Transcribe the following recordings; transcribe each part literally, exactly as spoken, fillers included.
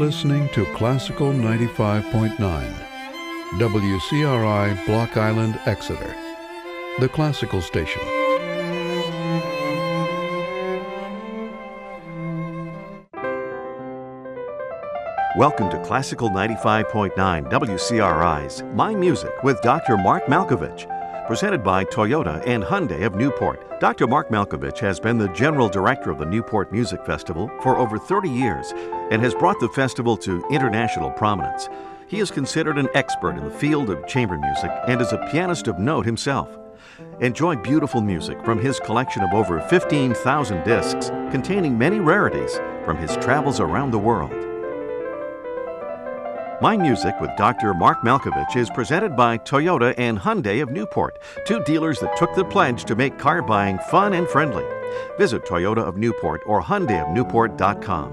listening to Classical ninety-five point nine, W C R I Block Island, Exeter, the classical station. Welcome to Classical ninety-five point nine W C R I's My Music with Doctor Mark Malkovich, presented by Toyota and Hyundai of Newport. Doctor Mark Malkovich has been the general director of the Newport Music Festival for over thirty years and has brought the festival to international prominence. He is considered an expert in the field of chamber music and is a pianist of note himself. Enjoy beautiful music from his collection of over fifteen thousand discs containing many rarities from his travels around the world. My Music with Doctor Mark Malkovich is presented by Toyota and Hyundai of Newport, two dealers that took the pledge to make car buying fun and friendly. Visit Toyota of Newport or Hyundai of Newport dot com.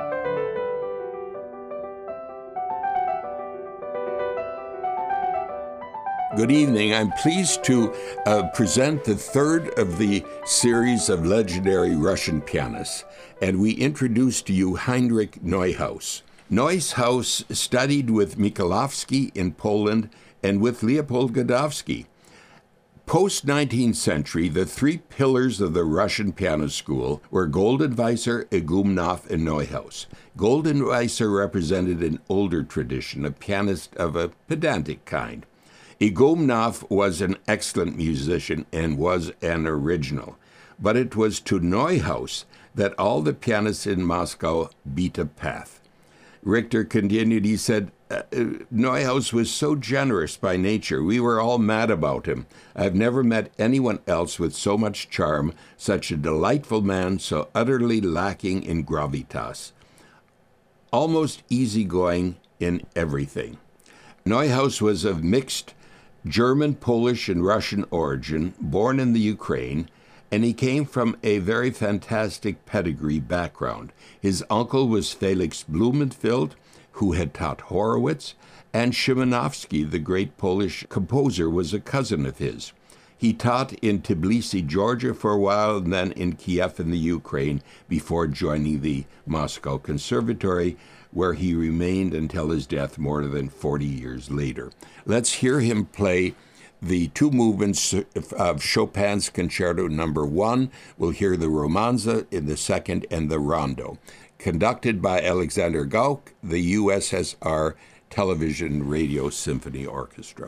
Good evening. I'm pleased to uh, present the third of the series of legendary Russian pianists, and we introduce to you Heinrich Neuhaus. Neuhaus studied with Mikołowski in Poland and with Leopold Godowsky. Post-nineteenth century, the three pillars of the Russian piano school were Goldenweiser, Igumnov, and Neuhaus. Goldenweiser represented an older tradition, a pianist of a pedantic kind. Igumnov was an excellent musician and was an original, but it was to Neuhaus that all the pianists in Moscow beat a path. Richter continued, he said, uh, Neuhaus was so generous by nature. We were all mad about him. I've never met anyone else with so much charm, such a delightful man, so utterly lacking in gravitas. Almost easygoing in everything. Neuhaus was of mixed German, Polish, and Russian origin, born in the Ukraine, and he came from a very fantastic pedigree background. His uncle was Felix Blumenfeld, who had taught Horowitz, and Szymanowski, the great Polish composer, was a cousin of his. He taught in Tbilisi, Georgia for a while, and then in Kiev in the Ukraine, before joining the Moscow Conservatory, where he remained until his death more than forty years later. Let's hear him play the two movements of Chopin's Concerto Number One. We'll hear the Romanza in the second and the Rondo. Conducted by Alexander Gauck, the U S S R Television Radio Symphony Orchestra.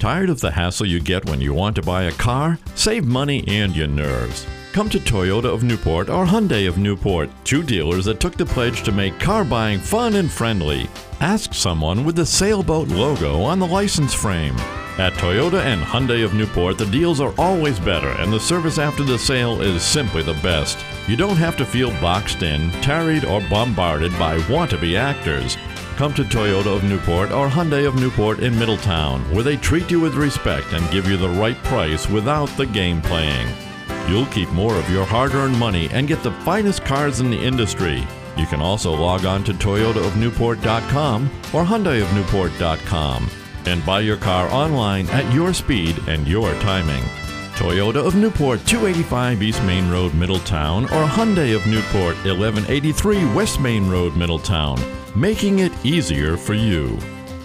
Tired of the hassle you get when you want to buy a car? Save money and your nerves. Come to Toyota of Newport or Hyundai of Newport, two dealers that took the pledge to make car buying fun and friendly. Ask someone with the sailboat logo on the license frame. At Toyota and Hyundai of Newport, the deals are always better and the service after the sale is simply the best. You don't have to feel boxed in, tarried, or bombarded by want-to-be actors. Come to Toyota of Newport or Hyundai of Newport in Middletown, where they treat you with respect and give you the right price without the game playing. You'll keep more of your hard-earned money and get the finest cars in the industry. You can also log on to Toyota of Newport dot com or Hyundai of Newport dot com and buy your car online at your speed and your timing. Toyota of Newport, two eighty-five East Main Road, Middletown, or Hyundai of Newport, eleven eighty-three West Main Road, Middletown, making it easier for you.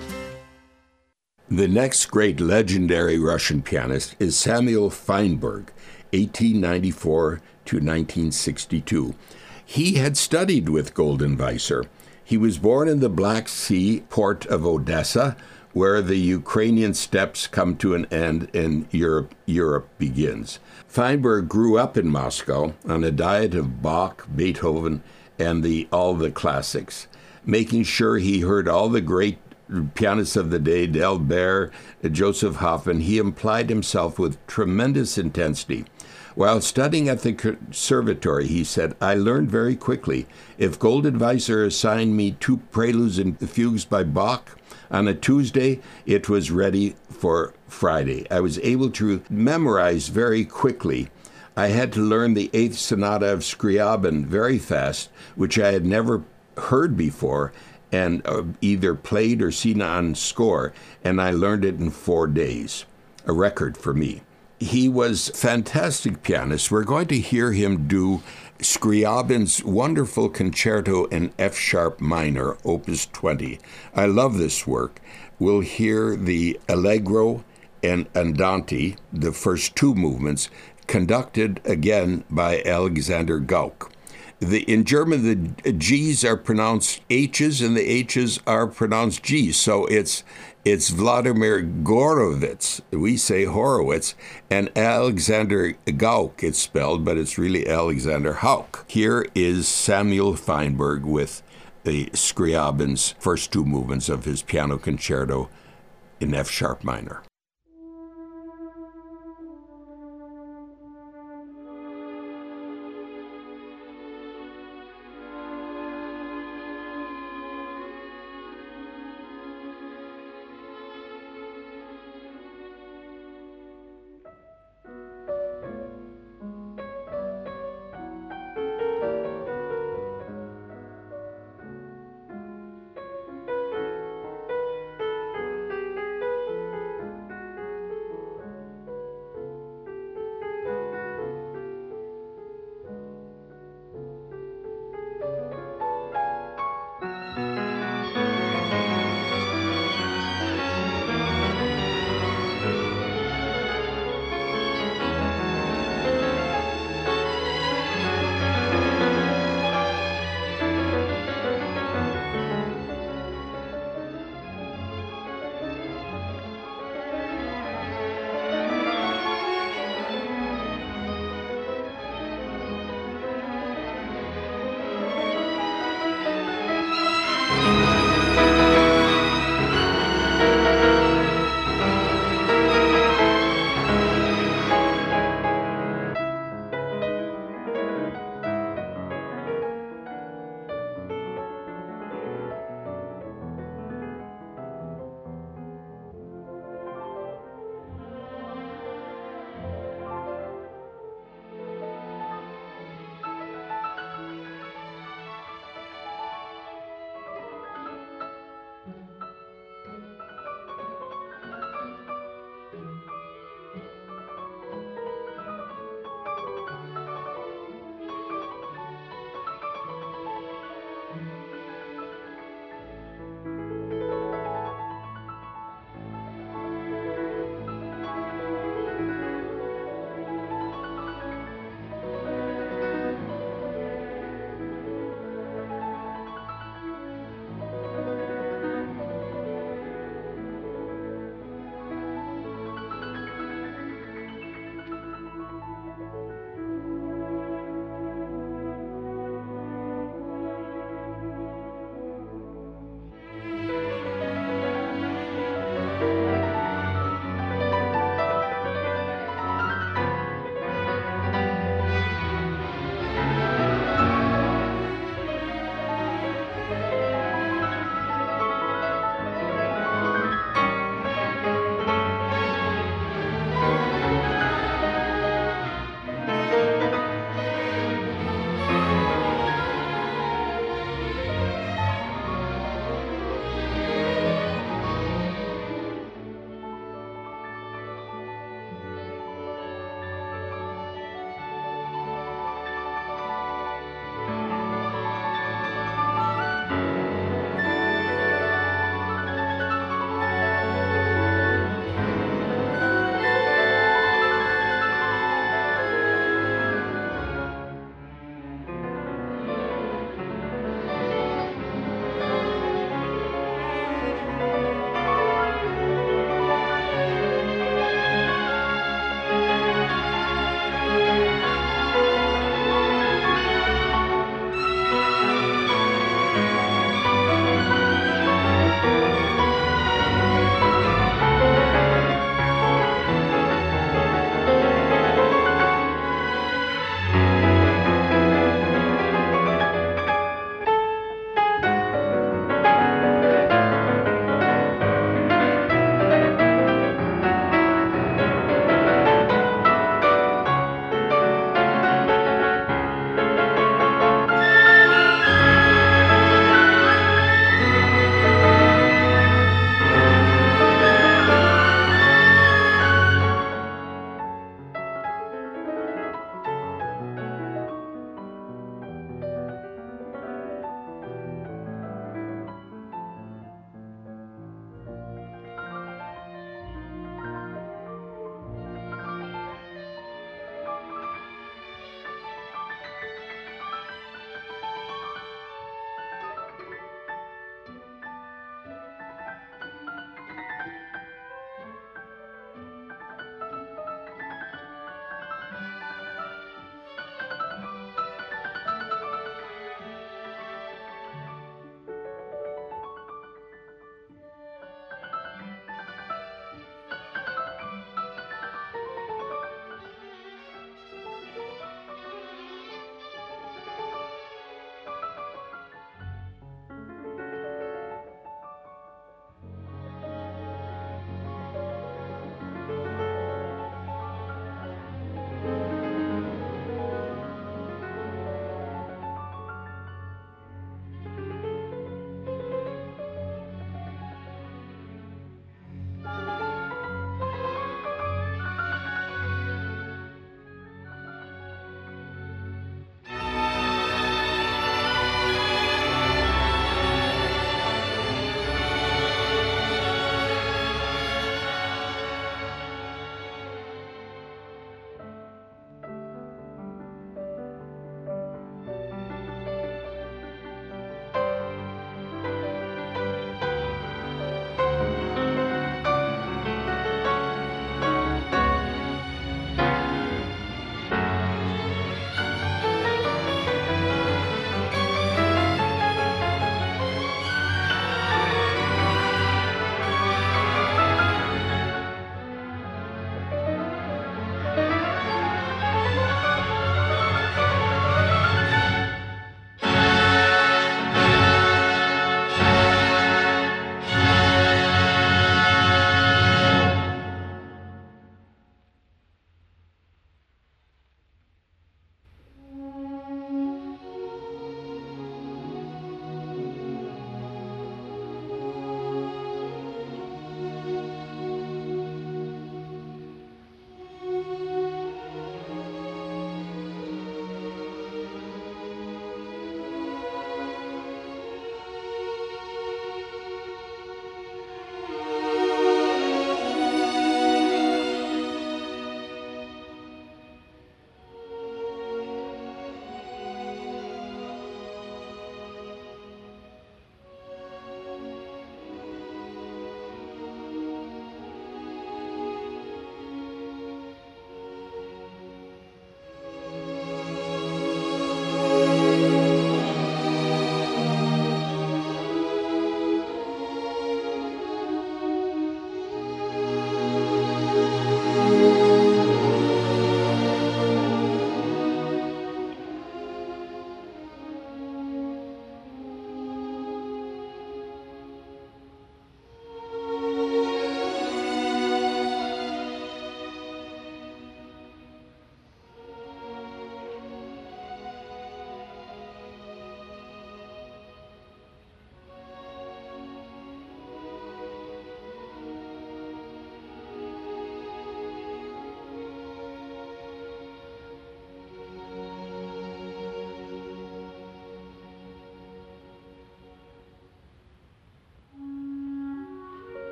The next great legendary Russian pianist is Samuel Feinberg, eighteen ninety-four to nineteen sixty-two. He had studied with Goldenweiser. He was born in the Black Sea port of Odessa, where the Ukrainian steppes come to an end and Europe, Europe begins. Feinberg grew up in Moscow on a diet of Bach, Beethoven, and the, all the classics, making sure he heard all the great pianists of the day, Delbert, Joseph Hoffman. He applied himself with tremendous intensity. While studying at the conservatory, he said, I learned very quickly. If Goldenweiser assigned me two preludes and fugues by Bach on a Tuesday, it was ready for Friday. I was able to memorize very quickly. I had to learn the Eighth Sonata of Scriabin very fast, which I had never heard before, and uh, either played or seen on score, and I learned it in four days, a record for me. He was a fantastic pianist. We're going to hear him do Scriabin's wonderful concerto in F-sharp minor, opus twenty. I love this work. We'll hear the Allegro and Andante, the first two movements, conducted again by Alexander Gauck. The, in German, the G's are pronounced H's and the H's are pronounced G's. So it's it's Vladimir Gorovitz. We say Horowitz. And Alexander Gauck, it's spelled, but it's really Alexander Hauck. Here is Samuel Feinberg with the Scriabin's first two movements of his piano concerto in F-sharp minor.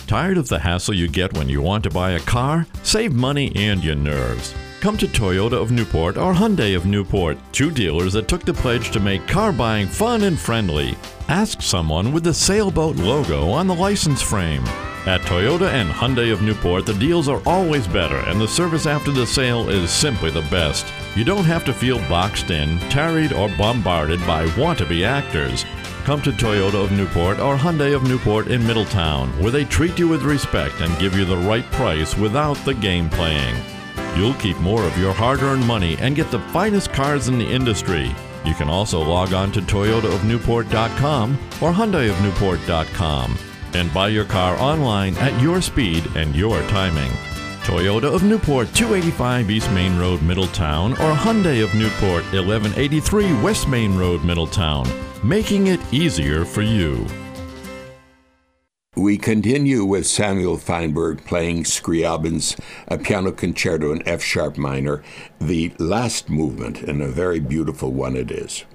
Tired of the hassle you get when you want to buy a car? Save money and your nerves. Come to Toyota of Newport or Hyundai of Newport, two dealers that took the pledge to make car buying fun and friendly. Ask someone with the sailboat logo on the license frame. At Toyota and Hyundai of Newport, the deals are always better and the service after the sale is simply the best. You don't have to feel boxed in, tarried, or bombarded by want-to-be actors. Come to Toyota of Newport or Hyundai of Newport in Middletown, where they treat you with respect and give you the right price without the game playing. You'll keep more of your hard-earned money and get the finest cars in the industry. You can also log on to Toyota of Newport dot com or Hyundai of Newport dot com and buy your car online at your speed and your timing. Toyota of Newport, two eighty-five East Main Road, Middletown, or Hyundai of Newport, eleven eighty-three West Main Road, Middletown, making it easier for you. We continue with Samuel Feinberg playing Scriabin's a piano concerto in F sharp minor, the last movement, and a very beautiful one it is.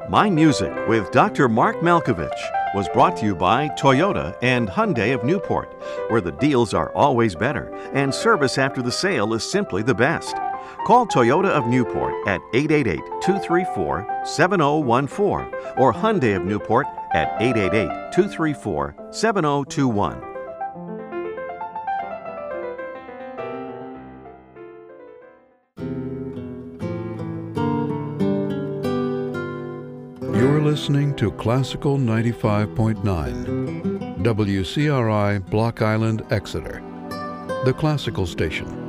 My Music with Doctor Mark Malkovich was brought to you by Toyota and Hyundai of Newport, where the deals are always better and service after the sale is simply the best. Call Toyota of Newport at eight eight eight, two three four, seven zero one four or Hyundai of Newport at eight eight eight, two three four, seven zero two one. You're listening to Classical ninety-five point nine, W C R I, Block Island, Exeter, the classical station.